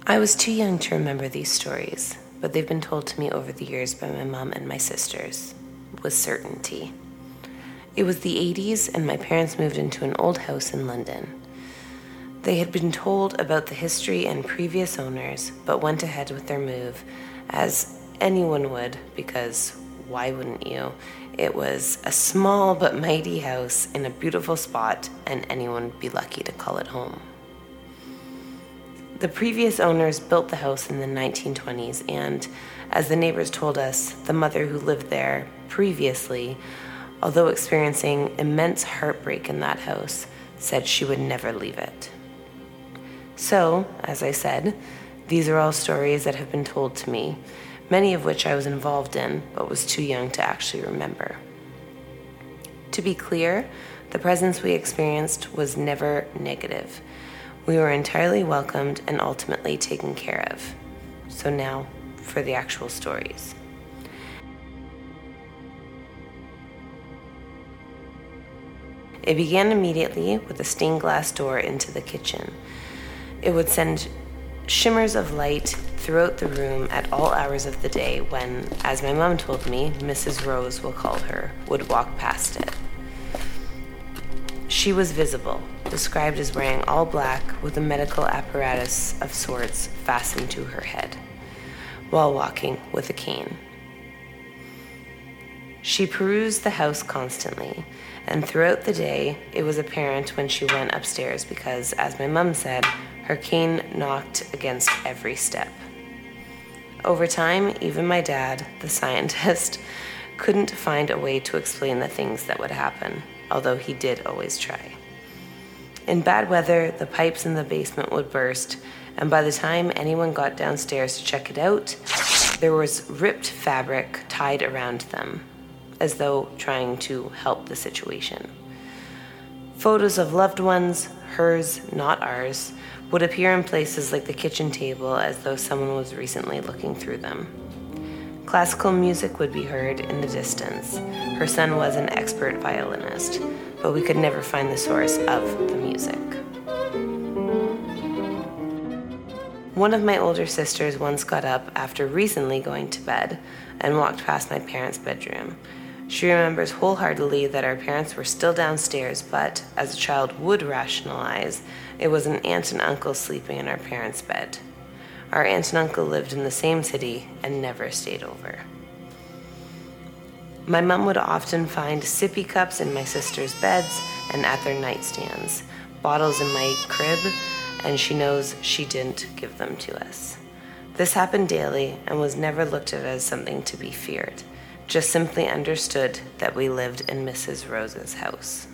I was too young to remember these stories, but they've been told to me over the years by my mom and my sisters, with certainty. It was the 80s, and my parents moved into an old house in London. They had been told about the history and previous owners, but went ahead with their move, as anyone would, because why wouldn't you? It was a small but mighty house in a beautiful spot, and anyone would be lucky to call it home. The previous owners built the house in the 1920s, and as the neighbors told us, the mother who lived there previously, although experiencing immense heartbreak in that house, said she would never leave it. So, as I said, these are all stories that have been told to me, many of which I was involved in, but was too young to actually remember. To be clear, the presence we experienced was never negative. We were entirely welcomed and ultimately taken care of. So now, for the actual stories. It began immediately with a stained glass door into the kitchen. It would send shimmers of light throughout the room at all hours of the day when, as my mom told me, Mrs. Rose, we'll call her, would walk past it. She was visible, described as wearing all black with a medical apparatus of sorts fastened to her head, while walking with a cane. She perused the house constantly, and throughout the day, it was apparent when she went upstairs because, as my mum said, her cane knocked against every step. Over time, even my dad, the scientist, couldn't find a way to explain the things that would happen, although he did always try. In bad weather, the pipes in the basement would burst, and by the time anyone got downstairs to check it out, there was ripped fabric tied around them, as though trying to help the situation. Photos of loved ones, hers, not ours, would appear in places like the kitchen table as though someone was recently looking through them. Classical music would be heard in the distance. Her son was an expert violinist, but we could never find the source of the music. One of my older sisters once got up after recently going to bed and walked past my parents' bedroom. She remembers wholeheartedly that our parents were still downstairs, but, as a child would rationalize, it was an aunt and uncle sleeping in our parents' bed. Our aunt and uncle lived in the same city and never stayed over. My mum would often find sippy cups in my sister's beds and at their nightstands, bottles in my crib, and she knows she didn't give them to us. This happened daily and was never looked at as something to be feared, just simply understood that we lived in Mrs. Rose's house.